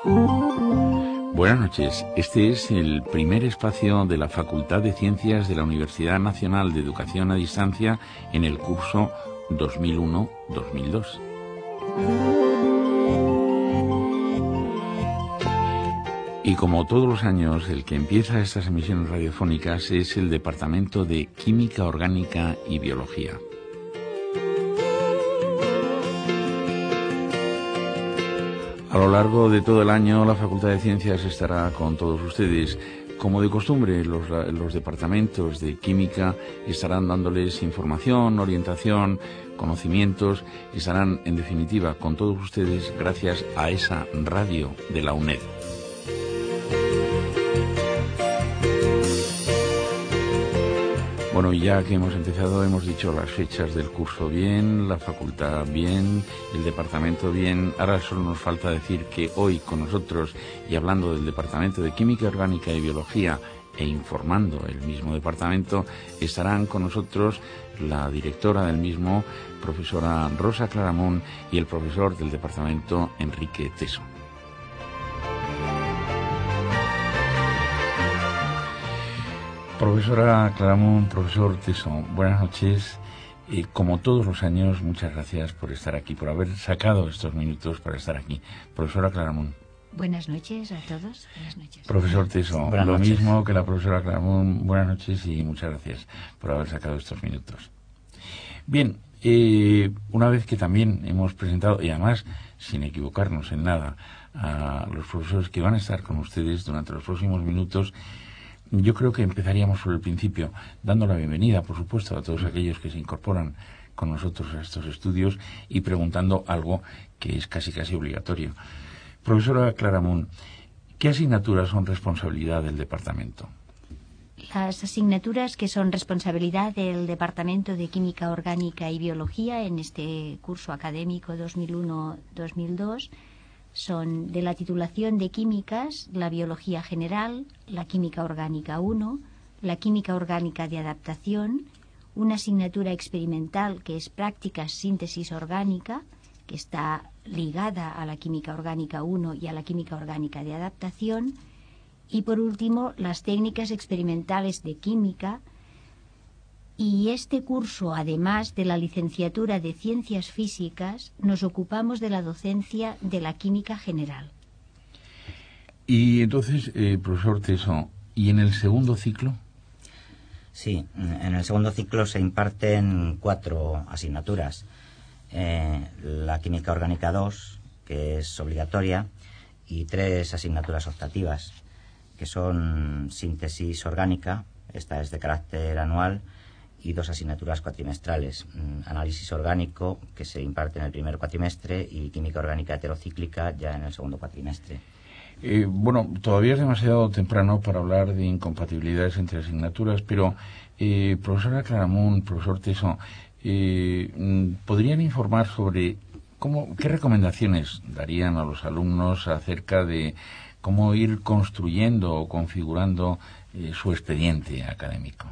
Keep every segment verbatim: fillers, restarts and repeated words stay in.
Buenas noches. Este es el primer espacio de la Facultad de Ciencias de la Universidad Nacional de Educación a Distancia en el curso dos mil uno dos mil dos. Y como todos los años, el que empieza estas emisiones radiofónicas es el Departamento de Química Orgánica y Biología. A lo largo de todo el año, la Facultad de Ciencias estará con todos ustedes. Como de costumbre, los, los departamentos de química estarán dándoles información, orientación, conocimientos, estarán, en definitiva, con todos ustedes gracias a esa radio de la UNED. Bueno, ya que hemos empezado, hemos dicho las fechas del curso bien, la facultad bien, el departamento bien. Ahora solo nos falta decir que hoy con nosotros, y hablando del Departamento de Química Orgánica y Biología e informando el mismo departamento, estarán con nosotros la directora del mismo, profesora Rosa Claramunt, y el profesor del departamento, Enrique Teso. Profesora Claramunt, profesor Teso, buenas noches. Eh, como todos los años, muchas gracias por estar aquí, por haber sacado estos minutos para estar aquí. Profesora Claramunt. Buenas noches a todos. Buenas noches. Profesor Teso, buenas lo noches. mismo que la profesora Claramunt. Buenas noches y muchas gracias por haber sacado estos minutos. Bien, eh, una vez que también hemos presentado, y además sin equivocarnos en nada, a los profesores que van a estar con ustedes durante los próximos minutos, yo creo que empezaríamos por el principio, dando la bienvenida, por supuesto, a todos aquellos que se incorporan con nosotros a estos estudios y preguntando algo que es casi casi obligatorio. Profesora Claramunt, ¿qué asignaturas son responsabilidad del departamento? Las asignaturas que son responsabilidad del Departamento de Química Orgánica y Biología en este curso académico dos mil uno dos mil dos son de la titulación de químicas, la biología general, la química orgánica uno, la química orgánica de adaptación, una asignatura experimental que es prácticas síntesis orgánica, que está ligada a la química orgánica uno y a la química orgánica de adaptación, y por último las técnicas experimentales de química. Y este curso, además de la licenciatura de Ciencias Físicas, nos ocupamos de la docencia de la química general. Y entonces, eh, profesor Teso, ¿y en el segundo ciclo? Sí, en el segundo ciclo se imparten cuatro asignaturas. Eh, la química orgánica dos, que es obligatoria, y tres asignaturas optativas, que son síntesis orgánica, esta es de carácter anual, y dos asignaturas cuatrimestrales, análisis orgánico, que se imparte en el primer cuatrimestre, y química orgánica heterocíclica ya en el segundo cuatrimestre. Eh, bueno, todavía es demasiado temprano para hablar de incompatibilidades entre asignaturas, pero eh, profesora Claramunt, profesor Teso, eh, ¿podrían informar sobre cómo, qué recomendaciones darían a los alumnos acerca de cómo ir construyendo o configurando eh, su expediente académico?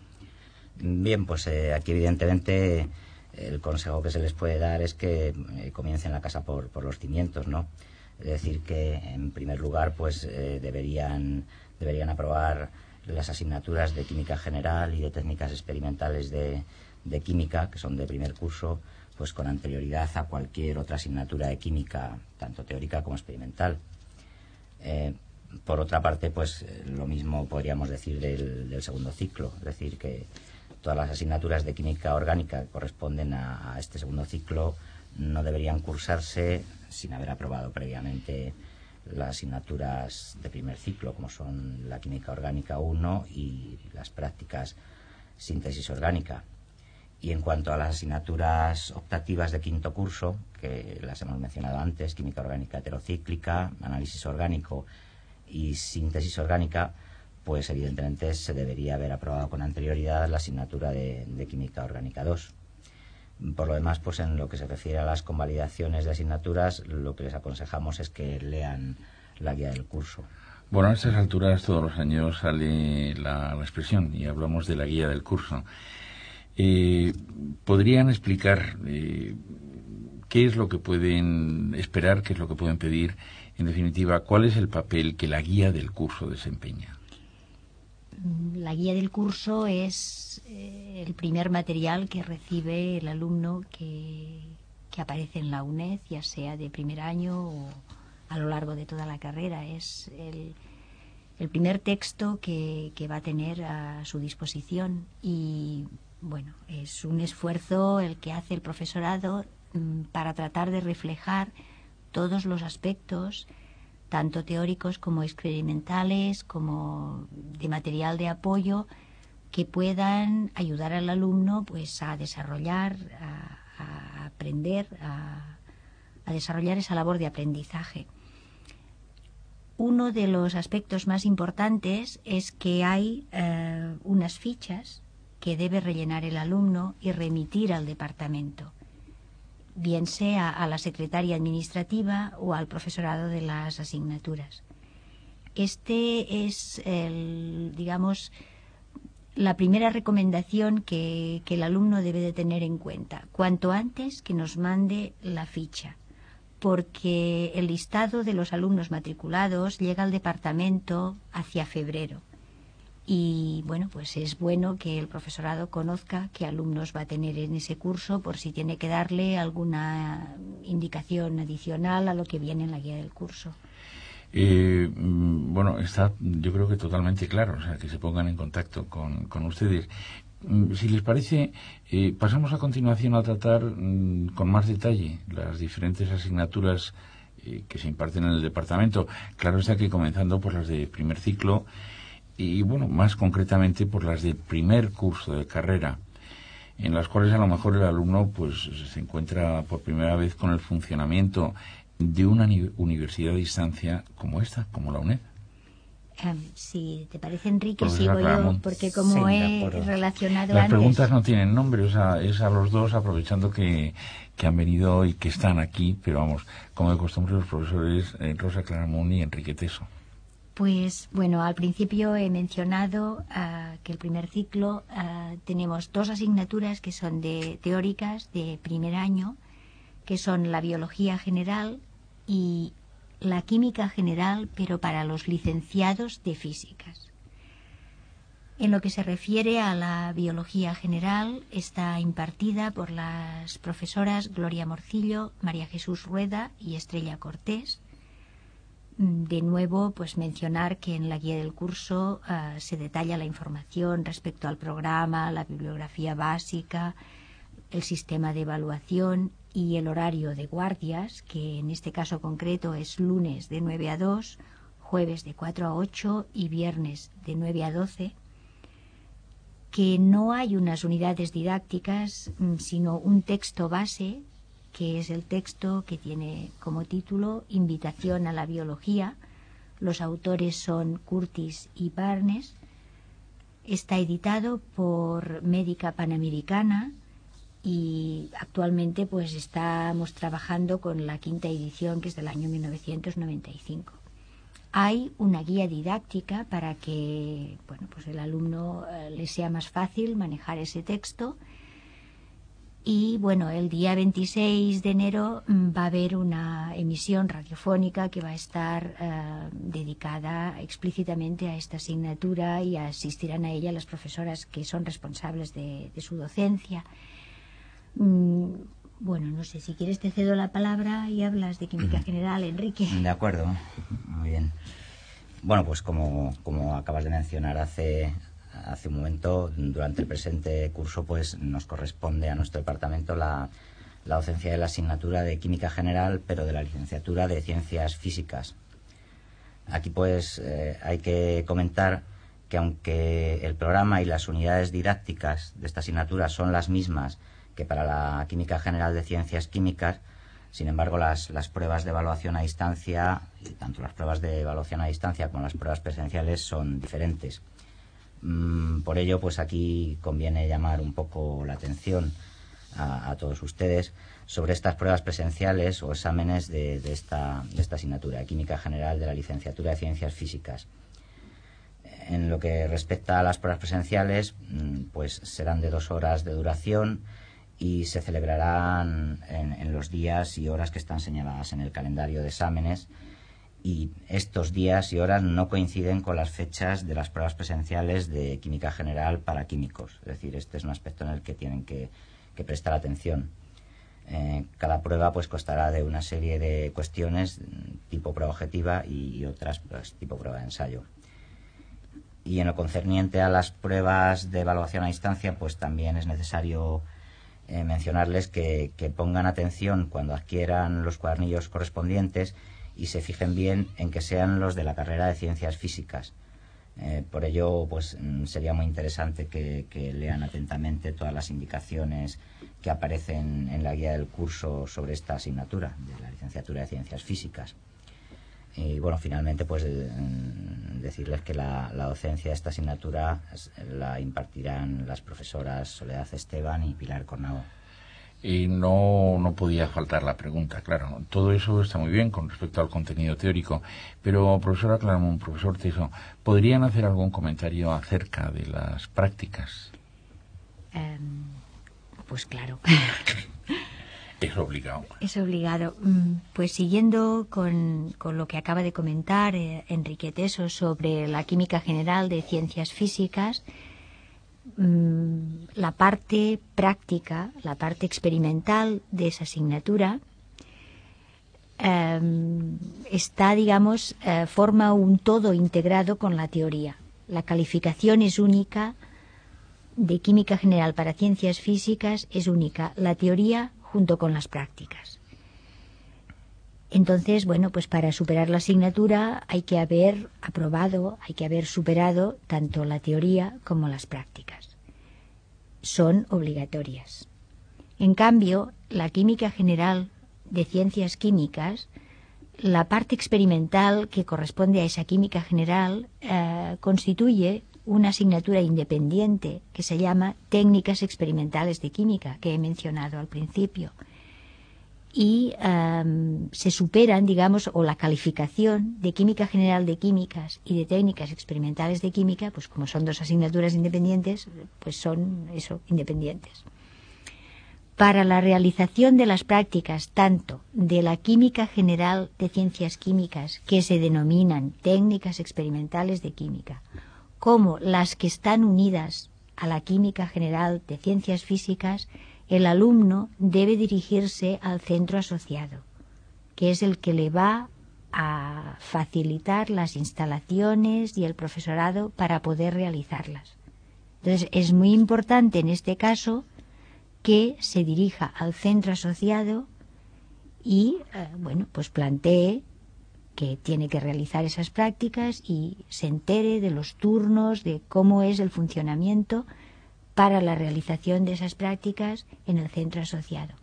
Bien, pues eh, aquí evidentemente el consejo que se les puede dar es que eh, comiencen la casa por, por los cimientos, ¿no? Es decir, que en primer lugar pues eh, deberían, deberían aprobar las asignaturas de química general y de técnicas experimentales de, de química, que son de primer curso, pues con anterioridad a cualquier otra asignatura de química, tanto teórica como experimental. Eh, por otra parte, pues lo mismo podríamos decir del, del segundo ciclo, es decir, que todas las asignaturas de química orgánica que corresponden a, a este segundo ciclo no deberían cursarse sin haber aprobado previamente las asignaturas de primer ciclo, como son la química orgánica uno y las prácticas síntesis orgánica. Y en cuanto a las asignaturas optativas de quinto curso, que las hemos mencionado antes, química orgánica heterocíclica, análisis orgánico y síntesis orgánica, pues evidentemente se debería haber aprobado con anterioridad la asignatura de, de química orgánica dos. Por lo demás, pues en lo que se refiere a las convalidaciones de asignaturas, lo que les aconsejamos es que lean la guía del curso. Bueno, a estas alturas todos los años sale la, la expresión y hablamos de la guía del curso. Eh, ¿Podrían explicar eh, qué es lo que pueden esperar, qué es lo que pueden pedir? En definitiva, ¿cuál es el papel que la guía del curso desempeña? La guía del curso es eh, el primer material que recibe el alumno que, que aparece en la UNED, ya sea de primer año o a lo largo de toda la carrera. Es el, el primer texto que, que va a tener a su disposición y, bueno, es un esfuerzo el que hace el profesorado mm, para tratar de reflejar todos los aspectos, tanto teóricos como experimentales, como de material de apoyo, que puedan ayudar al alumno pues a desarrollar, a, a aprender, a, a desarrollar esa labor de aprendizaje. Uno de los aspectos más importantes es que hay eh, unas fichas que debe rellenar el alumno y remitir al departamento, bien sea a la secretaria administrativa o al profesorado de las asignaturas. Este es, el, digamos, la primera recomendación que, que el alumno debe de tener en cuenta. Cuanto antes que nos mande la ficha, porque el listado de los alumnos matriculados llega al departamento hacia febrero. Y bueno, pues es bueno que el profesorado conozca qué alumnos va a tener en ese curso por si tiene que darle alguna indicación adicional a lo que viene en la guía del curso. Eh, bueno, está yo creo que totalmente claro, o sea, que se pongan en contacto con, con ustedes. Si les parece, eh, pasamos a continuación a tratar mm, con más detalle las diferentes asignaturas eh, que se imparten en el departamento. Claro está que comenzando por las de primer ciclo, y bueno, más concretamente por las del primer curso de carrera, en las cuales a lo mejor el alumno pues se encuentra por primera vez con el funcionamiento de una universidad a distancia como esta, como la UNED. Um, si te parece, Enrique, Profesora sigo Claramunt. yo, porque como Sí, he relacionado Las antes... preguntas no tienen nombre, o sea, es a los dos, aprovechando que, que han venido y que están aquí, pero vamos, como de costumbre los profesores eh, Rosa Claramunt y Enrique Teso. Pues bueno, al principio he mencionado uh, que el primer ciclo uh, tenemos dos asignaturas que son de teóricas de primer año, que son la biología general y la química general, pero para los licenciados de físicas. En lo que se refiere a la biología general, está impartida por las profesoras Gloria Morcillo, María Jesús Rueda y Estrella Cortés. De nuevo, pues mencionar que en la guía del curso uh, se detalla la información respecto al programa, la bibliografía básica, el sistema de evaluación y el horario de guardias, que en este caso concreto es lunes de nueve a dos, jueves de cuatro a ocho y viernes de nueve a doce, que no hay unas unidades didácticas, sino un texto base, que es el texto que tiene como título Invitación a la Biología. Los autores son Curtis y Barnes. Está editado por Médica Panamericana y actualmente pues estamos trabajando con la quinta edición, que es del año mil novecientos noventa y cinco. Hay una guía didáctica para que bueno, pues el alumno eh, le sea más fácil manejar ese texto. Y bueno, el día veintiséis de enero va a haber una emisión radiofónica que va a estar eh, dedicada explícitamente a esta asignatura y asistirán a ella las profesoras que son responsables de, de su docencia. Mm, bueno, no sé, si quieres te cedo la palabra y hablas de química general, Enrique. De acuerdo, muy bien. Bueno, pues como, como acabas de mencionar hace... Hace un momento, durante el presente curso, pues nos corresponde a nuestro departamento la, la docencia de la asignatura de Química General, pero de la licenciatura de Ciencias Físicas. Aquí, pues, eh, hay que comentar que aunque el programa y las unidades didácticas de esta asignatura son las mismas que para la Química General de Ciencias Químicas, sin embargo, las, las pruebas de evaluación a distancia, tanto las pruebas de evaluación a distancia como las pruebas presenciales, son diferentes. Por ello, pues aquí conviene llamar un poco la atención a, a todos ustedes sobre estas pruebas presenciales o exámenes de, de, esta, de esta asignatura de Química General de la Licenciatura de Ciencias Físicas. En lo que respecta a las pruebas presenciales, pues serán de dos horas de duración y se celebrarán en, en los días y horas que están señaladas en el calendario de exámenes, y estos días y horas no coinciden con las fechas de las pruebas presenciales de química general para químicos. Es decir, este es un aspecto en el que tienen que, que prestar atención. Eh, cada prueba pues constará de una serie de cuestiones tipo prueba objetiva y, y otras pues, tipo prueba de ensayo. Y en lo concerniente a las pruebas de evaluación a distancia, pues también es necesario eh, mencionarles que, que pongan atención cuando adquieran los cuadernillos correspondientes y se fijen bien en que sean los de la carrera de Ciencias Físicas. Eh, por ello, pues sería muy interesante que, que lean atentamente todas las indicaciones que aparecen en la guía del curso sobre esta asignatura de la licenciatura de Ciencias Físicas. Y bueno, finalmente, pues decirles que la, la docencia de esta asignatura la impartirán las profesoras Soledad Esteban y Pilar Cornago. Y no, no podía faltar la pregunta, claro. Todo eso está muy bien con respecto al contenido teórico, pero, profesora Claramunt, profesor Teso, ¿podrían hacer algún comentario acerca de las prácticas? Um, pues claro. Es obligado. Es obligado. Pues siguiendo con, con lo que acaba de comentar eh, Enrique Teso sobre la química general de Ciencias Físicas, la parte práctica, la parte experimental de esa asignatura eh, está, digamos, eh, forma un todo integrado con la teoría. La calificación es única de química general para Ciencias Físicas, es única la teoría junto con las prácticas. Entonces, bueno, pues para superar la asignatura hay que haber aprobado, hay que haber superado tanto la teoría como las prácticas. Son obligatorias. En cambio, la química general de Ciencias Químicas, la parte experimental que corresponde a esa química general eh, constituye una asignatura independiente que se llama Técnicas Experimentales de Química, que he mencionado al principio. Y um, se superan, digamos, o la calificación de Química General de Químicas y de Técnicas Experimentales de Química, pues como son dos asignaturas independientes, pues son eso, independientes. Para la realización de las prácticas, tanto de la Química General de Ciencias Químicas, que se denominan Técnicas Experimentales de Química, como las que están unidas a la Química General de Ciencias Físicas, el alumno debe dirigirse al centro asociado, que es el que le va a facilitar las instalaciones y el profesorado para poder realizarlas. Entonces, es muy importante en este caso que se dirija al centro asociado y, eh, bueno, pues plantee que tiene que realizar esas prácticas y se entere de los turnos, de cómo es el funcionamiento para la realización de esas prácticas en el centro asociado.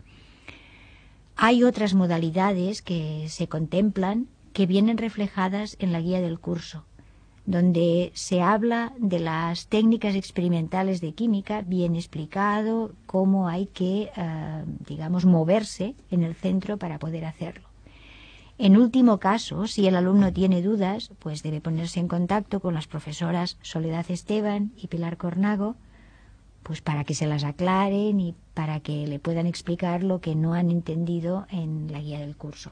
Hay otras modalidades que se contemplan que vienen reflejadas en la guía del curso, donde se habla de las técnicas experimentales de química, bien explicado cómo hay que, eh, digamos, moverse en el centro para poder hacerlo. En último caso, si el alumno tiene dudas, pues debe ponerse en contacto con las profesoras Soledad Esteban y Pilar Cornago, pues para que se las aclaren y para que le puedan explicar lo que no han entendido en la guía del curso.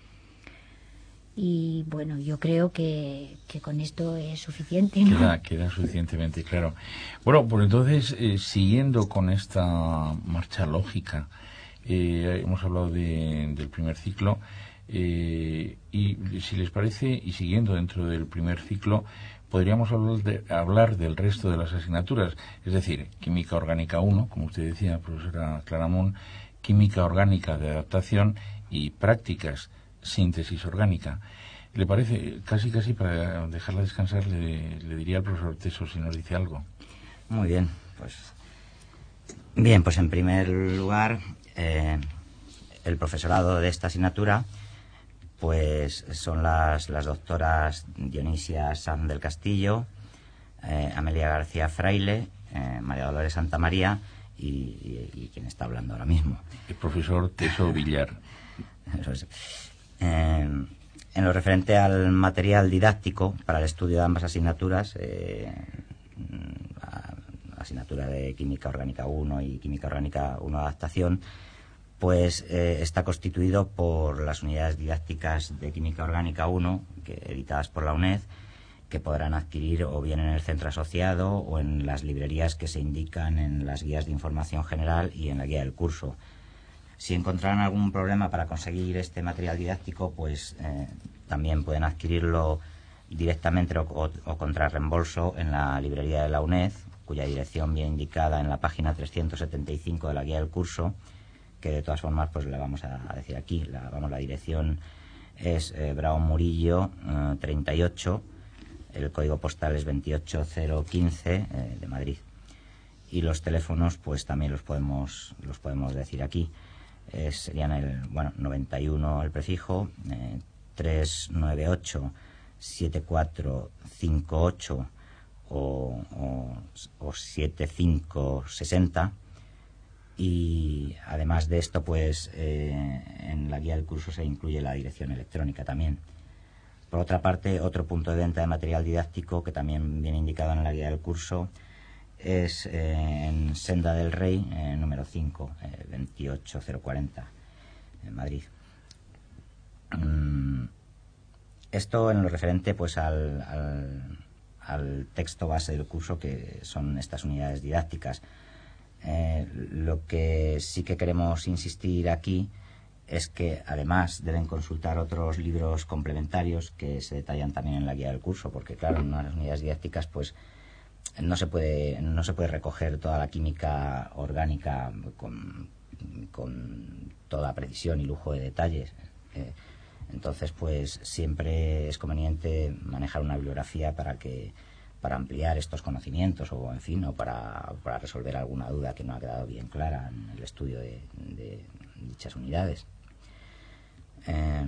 Y bueno, yo creo que, que con esto es suficiente, ¿no? Queda, queda suficientemente claro. Bueno, pues entonces, eh, siguiendo con esta marcha lógica, eh, hemos hablado de, del primer ciclo, eh, y si les parece, y siguiendo dentro del primer ciclo, podríamos hablar, de, hablar del resto de las asignaturas, es decir, Química Orgánica uno, como usted decía, profesora Claramunt, Química Orgánica de Adaptación y Prácticas, Síntesis Orgánica. ¿Le parece? Casi, casi para dejarla descansar, le, le diría al profesor Teso si nos dice algo. Muy bien, pues... Bien, pues en primer lugar, eh, el profesorado de esta asignatura pues son las, las doctoras Dionisia Sanz del Castillo, eh, Amelia García Fraile, eh, María Dolores Santamaría y, y, y quien está hablando ahora mismo. El profesor Teso Villar. Eso es. Eh, En lo referente al material didáctico para el estudio de ambas asignaturas, eh, asignatura de Química Orgánica uno y Química Orgánica uno Adaptación, pues eh, está constituido por las unidades didácticas de Química Orgánica uno, que, editadas por la UNED, que podrán adquirir o bien en el centro asociado o en las librerías que se indican en las guías de información general y en la guía del curso. Si encontraran algún problema para conseguir este material didáctico, pues eh, también pueden adquirirlo directamente o, o, o contra reembolso en la librería de la UNED, cuya dirección viene indicada en la página trescientos setenta y cinco de la guía del curso, que de todas formas pues la vamos a, a decir aquí. La, vamos, la dirección es eh, Bravo Murillo eh, treinta y ocho, el código postal es veintiocho cero quince eh, de Madrid. Y los teléfonos pues también los podemos los podemos decir aquí. Eh, serían el bueno noventa y uno el prefijo, eh, trescientos noventa y ocho setenta y cuatro cincuenta y ocho o, o, o setenta y cinco sesenta. Y además de esto, pues eh, en la guía del curso se incluye la dirección electrónica también. Por otra parte, otro punto de venta de material didáctico que también viene indicado en la guía del curso es eh, en Senda del Rey, eh, número cinco, eh, veintiocho cero cuarenta, en Madrid. Mm, esto en lo referente pues al, al, al texto base del curso, que son estas unidades didácticas. Eh, lo que sí que queremos insistir aquí es que además deben consultar otros libros complementarios que se detallan también en la guía del curso, porque claro, en unas unidades didácticas pues no se puede no se puede recoger toda la química orgánica con, con toda precisión y lujo de detalles. Eh, entonces pues siempre es conveniente manejar una bibliografía para que para ampliar estos conocimientos o en fin o para, para resolver alguna duda que no ha quedado bien clara en el estudio de, de dichas unidades. Eh,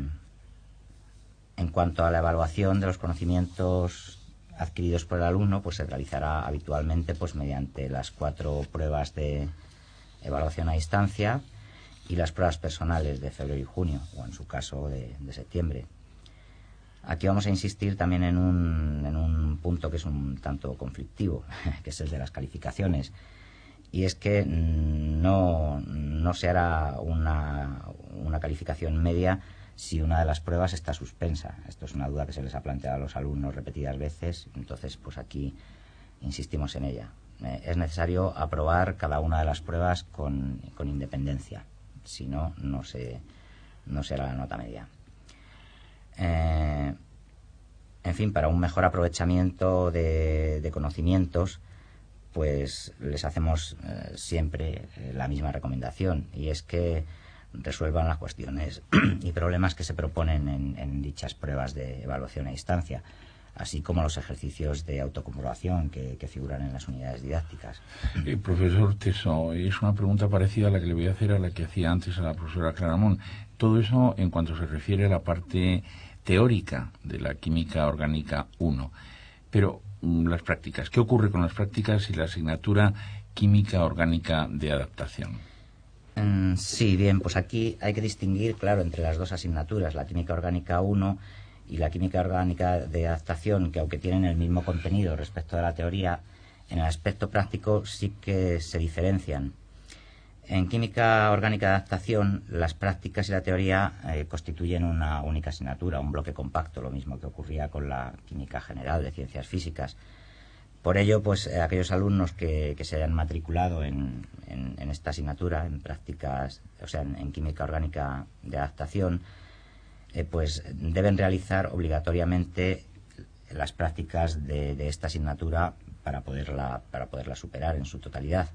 en cuanto a la evaluación de los conocimientos adquiridos por el alumno, pues se realizará habitualmente pues mediante las cuatro pruebas de evaluación a distancia y las pruebas personales de febrero y junio, o en su caso de, de septiembre. Aquí vamos a insistir también en un, en un punto que es un tanto conflictivo, que es el de las calificaciones. Y es que no, no se hará una, una calificación media si una de las pruebas está suspensa. Esto es una duda que se les ha planteado a los alumnos repetidas veces, entonces pues aquí insistimos en ella. Eh, es necesario aprobar cada una de las pruebas con, con independencia, si no, no se, no será la nota media. Eh, en fin, para un mejor aprovechamiento de, de conocimientos, pues les hacemos eh, siempre eh, la misma recomendación, y es que resuelvan las cuestiones y problemas que se proponen en, en dichas pruebas de evaluación a distancia, así como los ejercicios de autocomprobación que, que figuran en las unidades didácticas. Eh, profesor Teso, es una pregunta parecida a la que le voy a hacer a la que hacía antes a la profesora Claramón. Todo eso en cuanto se refiere a la parte teórica de la Química Orgánica uno. Pero mm, las prácticas, ¿qué ocurre con las prácticas y la asignatura Química Orgánica de Adaptación? Mm, sí, bien, pues aquí hay que distinguir, claro, entre las dos asignaturas, la Química Orgánica uno y la Química Orgánica de Adaptación, que aunque tienen el mismo contenido respecto de la teoría, en el aspecto práctico sí que se diferencian. En Química Orgánica de Adaptación, las prácticas y la teoría eh, constituyen una única asignatura, un bloque compacto, lo mismo que ocurría con la Química General de Ciencias Físicas. Por ello, pues eh, aquellos alumnos que, que se hayan matriculado en, en, en esta asignatura, en prácticas, o sea, en, en Química Orgánica de Adaptación, eh, pues deben realizar obligatoriamente las prácticas de, de esta asignatura para poderla, para poderla superar en su totalidad.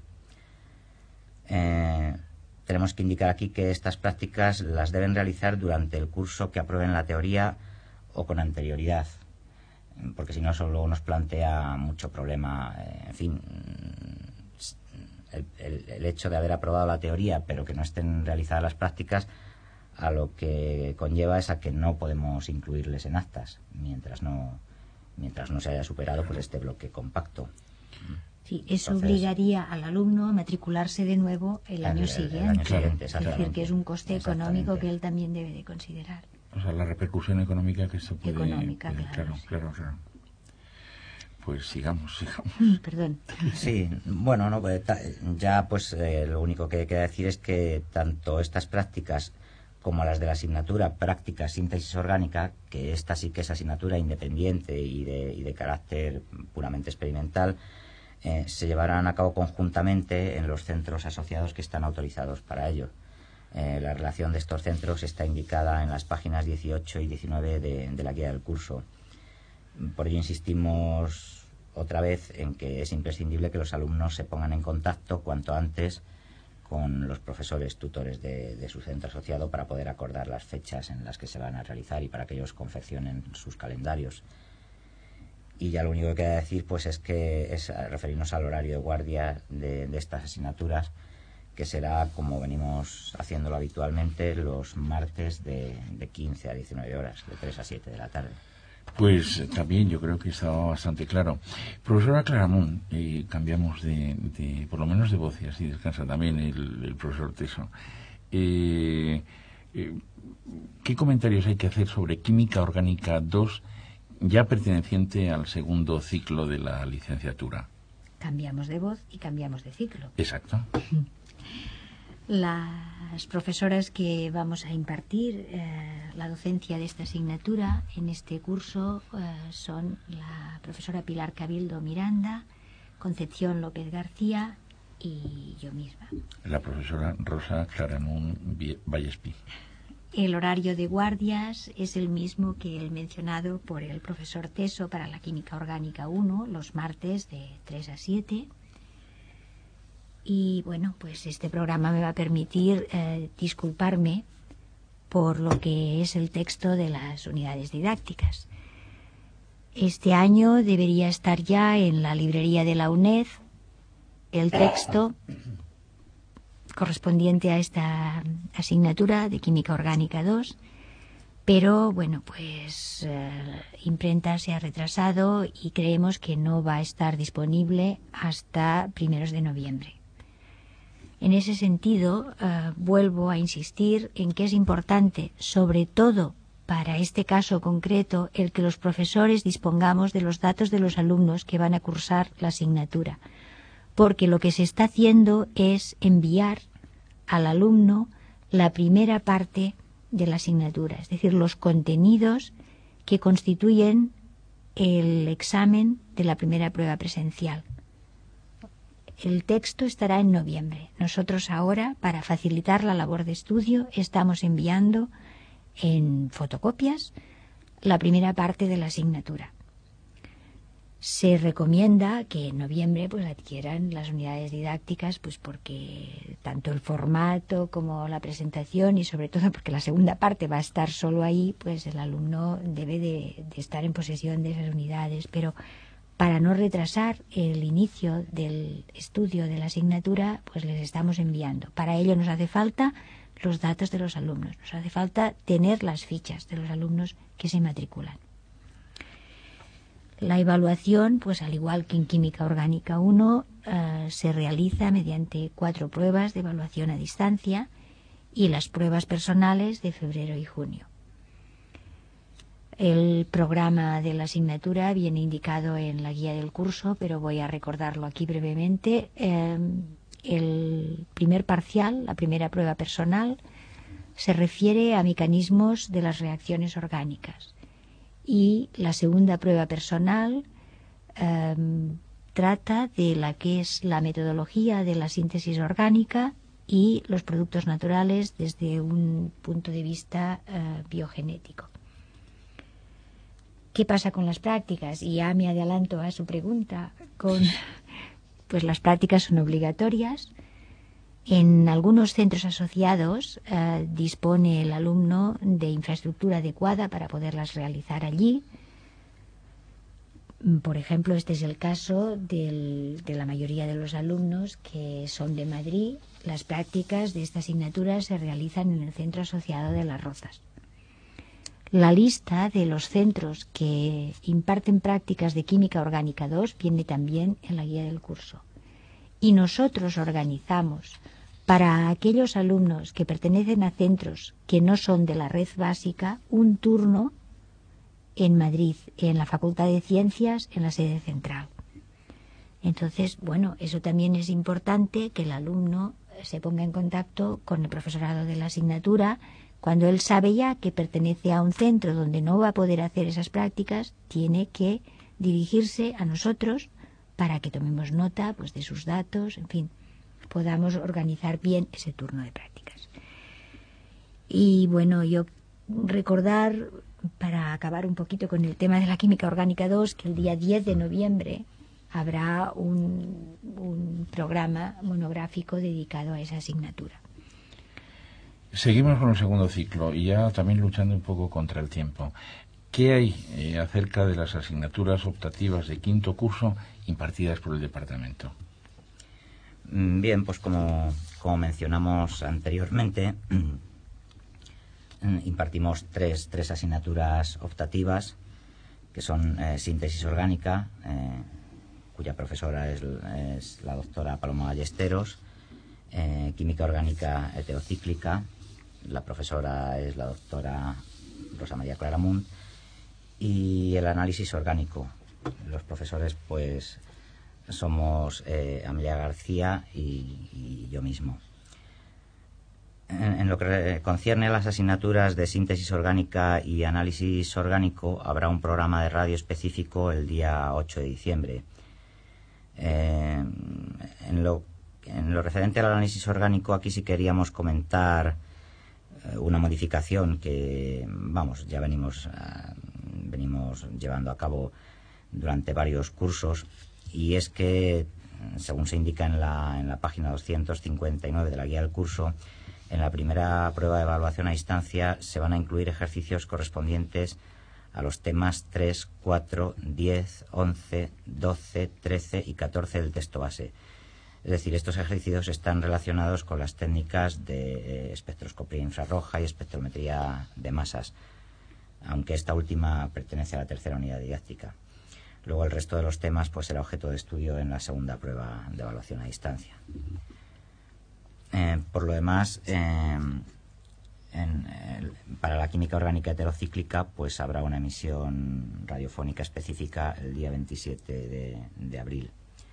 Eh, tenemos que indicar aquí que estas prácticas las deben realizar durante el curso que aprueben la teoría o con anterioridad, porque si no eso luego nos plantea mucho problema. Eh, en fin, el, el, el hecho de haber aprobado la teoría pero que no estén realizadas las prácticas, a lo que conlleva es a que no podemos incluirles en actas mientras no mientras no se haya superado pues este bloque compacto. Sí, eso Entonces, obligaría al alumno a matricularse de nuevo el año el, siguiente. el año siguiente, es decir, que es un coste económico que él también debe de considerar. O sea, la repercusión económica que esto puede... Económica, puede, claro, claro, sí. claro, claro. Pues sigamos, sigamos. Mm, Perdón. Sí, bueno, no, pues, ta- ya pues eh, lo único que queda decir es que tanto estas prácticas como las de la asignatura práctica síntesis orgánica, que esta sí que es asignatura independiente y de, y de carácter puramente experimental, eh, se llevarán a cabo conjuntamente en los centros asociados que están autorizados para ello. Eh, la relación de estos centros está indicada en las páginas dieciocho y diecinueve de, de la guía del curso. Por ello insistimos otra vez en que es imprescindible que los alumnos se pongan en contacto cuanto antes con los profesores tutores de, de su centro asociado para poder acordar las fechas en las que se van a realizar y para que ellos confeccionen sus calendarios. Y ya lo único que queda decir pues es que es referirnos al horario de guardia de, de estas asignaturas, que será como venimos haciéndolo habitualmente los martes de, de quince a diecinueve horas, de tres a siete de la tarde. Pues eh, también yo creo que estaba bastante claro. Profesora Claramunt, eh, cambiamos de, de, por lo menos de voz, y así descansa también el, el profesor Teso. Eh, eh, ¿Qué comentarios hay que hacer sobre Química Orgánica dos, ya perteneciente al segundo ciclo de la licenciatura? Cambiamos de voz y cambiamos de ciclo. Exacto. Las profesoras que vamos a impartir eh, la docencia de esta asignatura en este curso eh, son la profesora Pilar Cabildo Miranda, Concepción López García y yo misma. La profesora Rosa Claramunt Vallespí. El horario de guardias es el mismo que el mencionado por el profesor Teso para la Química Orgánica uno, los martes de tres a siete. Y bueno, pues este programa me va a permitir eh, disculparme por lo que es el texto de las unidades didácticas. Este año debería estar ya en la librería de la UNED el texto correspondiente a esta asignatura de Química Orgánica dos, pero bueno, pues eh, imprenta se ha retrasado y creemos que no va a estar disponible hasta primeros de noviembre. En ese sentido, eh, vuelvo a insistir en que es importante, sobre todo para este caso concreto, el que los profesores dispongamos de los datos de los alumnos que van a cursar la asignatura, porque lo que se está haciendo es enviar al alumno la primera parte de la asignatura, es decir, los contenidos que constituyen el examen de la primera prueba presencial. El texto estará en noviembre. Nosotros ahora, para facilitar la labor de estudio, estamos enviando en fotocopias la primera parte de la asignatura. Se recomienda que en noviembre pues adquieran las unidades didácticas, pues porque tanto el formato como la presentación y sobre todo porque la segunda parte va a estar solo ahí, pues el alumno debe de, de estar en posesión de esas unidades, pero para no retrasar el inicio del estudio de la asignatura, pues les estamos enviando. Para ello nos hace falta los datos de los alumnos, nos hace falta tener las fichas de los alumnos que se matriculan. La evaluación, pues al igual que en Química Orgánica uno, eh, se realiza mediante cuatro pruebas de evaluación a distancia y las pruebas personales de febrero y junio. El programa de la asignatura viene indicado en la guía del curso, pero voy a recordarlo aquí brevemente. Eh, el primer parcial, la primera prueba personal, se refiere a mecanismos de las reacciones orgánicas. Y la segunda prueba personal eh, trata de la que es la metodología de la síntesis orgánica y los productos naturales desde un punto de vista eh, biogenético. ¿Qué pasa con las prácticas? Y ya me adelanto a su pregunta. Con, pues las prácticas son obligatorias. En algunos centros asociados eh, dispone el alumno de infraestructura adecuada para poderlas realizar allí. Por ejemplo, este es el caso del, de la mayoría de los alumnos que son de Madrid. Las prácticas de esta asignatura se realizan en el Centro Asociado de Las Rozas. La lista de los centros que imparten prácticas de Química Orgánica dos viene también en la guía del curso. Y nosotros organizamos para aquellos alumnos que pertenecen a centros que no son de la red básica, un turno en Madrid, en la Facultad de Ciencias, en la sede central. Entonces, bueno, eso también es importante, que el alumno se ponga en contacto con el profesorado de la asignatura. Cuando él sabe ya que pertenece a un centro donde no va a poder hacer esas prácticas, tiene que dirigirse a nosotros para que tomemos nota, pues, de sus datos, en fin, podamos organizar bien ese turno de prácticas. Y bueno, yo recordar, para acabar un poquito con el tema de la química orgánica dos, que el día diez de noviembre habrá un, un programa monográfico dedicado a esa asignatura. Seguimos con el segundo ciclo y ya también luchando un poco contra el tiempo. ¿Qué hay eh, acerca de las asignaturas optativas de quinto curso impartidas por el departamento? Bien, pues como, como mencionamos anteriormente, impartimos tres, tres asignaturas optativas, que son eh, síntesis orgánica, eh, cuya profesora es, es la doctora Paloma Ballesteros, eh, química orgánica heterocíclica, la profesora es la doctora Rosa María Claramunt, y el análisis orgánico. Los profesores, pues, somos eh, Amelia García y, y yo mismo. En, en lo que concierne a las asignaturas de síntesis orgánica y análisis orgánico, habrá un programa de radio específico el día ocho de diciembre. Eh, en, lo, en lo referente al análisis orgánico, aquí sí queríamos comentar eh, una modificación que, vamos, ya venimos, uh, venimos llevando a cabo durante varios cursos, y es que, según se indica en la, en la página doscientos cincuenta y nueve de la guía del curso, en la primera prueba de evaluación a distancia se van a incluir ejercicios correspondientes a los temas tres, cuatro, diez, once, doce, trece y catorce del texto base. Es decir, estos ejercicios están relacionados con las técnicas de eh, espectroscopía infrarroja y espectrometría de masas, aunque esta última pertenece a la tercera unidad didáctica. Luego el resto de los temas, pues, será objeto de estudio en la segunda prueba de evaluación a distancia. Eh, por lo demás, eh, en, eh, para la química orgánica heterocíclica, pues habrá una emisión radiofónica específica el día veintisiete de, de abril.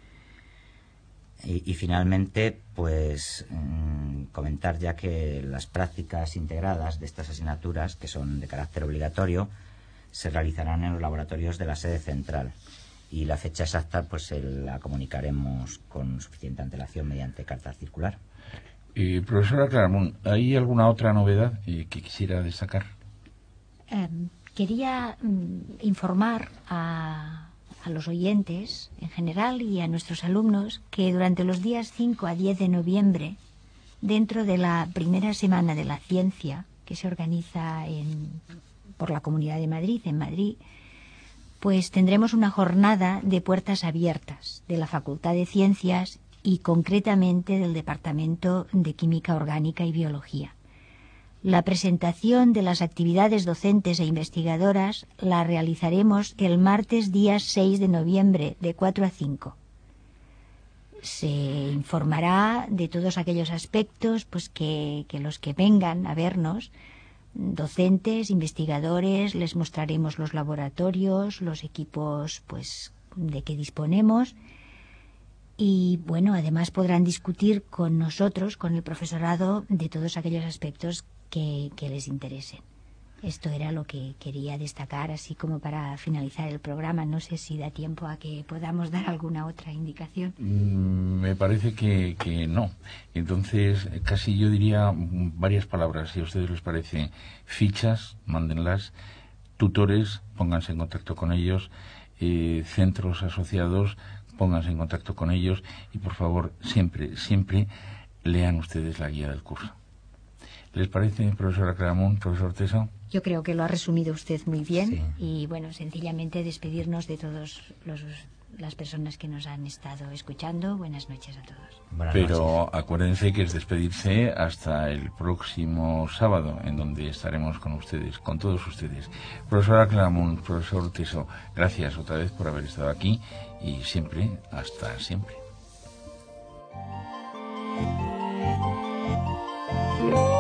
Y, y finalmente, pues mmm, comentar ya que las prácticas integradas de estas asignaturas, que son de carácter obligatorio, se realizarán en los laboratorios de la sede central, y la fecha exacta pues se la comunicaremos con suficiente antelación mediante carta circular. Eh, profesora Claramunt, ¿hay alguna otra novedad eh, que quisiera destacar? Eh, quería mm, informar a, a los oyentes en general y a nuestros alumnos que durante los días cinco a diez de noviembre, dentro de la primera semana de la ciencia que se organiza en por la Comunidad de Madrid, en Madrid, pues tendremos una jornada de puertas abiertas de la Facultad de Ciencias y concretamente del Departamento de Química Orgánica y Biología. La presentación de las actividades docentes e investigadoras la realizaremos el martes día seis de noviembre de cuatro a cinco. Se informará de todos aquellos aspectos, pues que, que los que vengan a vernos, docentes, investigadores, les mostraremos los laboratorios, los equipos, pues, de que disponemos, y bueno, además podrán discutir con nosotros, con el profesorado, de todos aquellos aspectos que, que les interesen. Esto era lo que quería destacar, así como para finalizar el programa. No sé si da tiempo a que podamos dar alguna otra indicación. Mm, me parece que, que no. Entonces, casi yo diría varias palabras, si a ustedes les parece. Fichas, mándenlas. Tutores, pónganse en contacto con ellos. Eh, centros asociados, pónganse en contacto con ellos. Y por favor, siempre, siempre lean ustedes la guía del curso. ¿Les parece, profesora Claramunt, profesor Teso? Yo creo que lo ha resumido usted muy bien. Sí. Y bueno, sencillamente despedirnos de todas las personas que nos han estado escuchando. Buenas noches a todos. Buenas Pero noches. Acuérdense que es despedirse hasta el próximo sábado, en donde estaremos con ustedes, con todos ustedes. Profesora Claramunt, profesor Teso, gracias otra vez por haber estado aquí, y siempre, hasta siempre. Música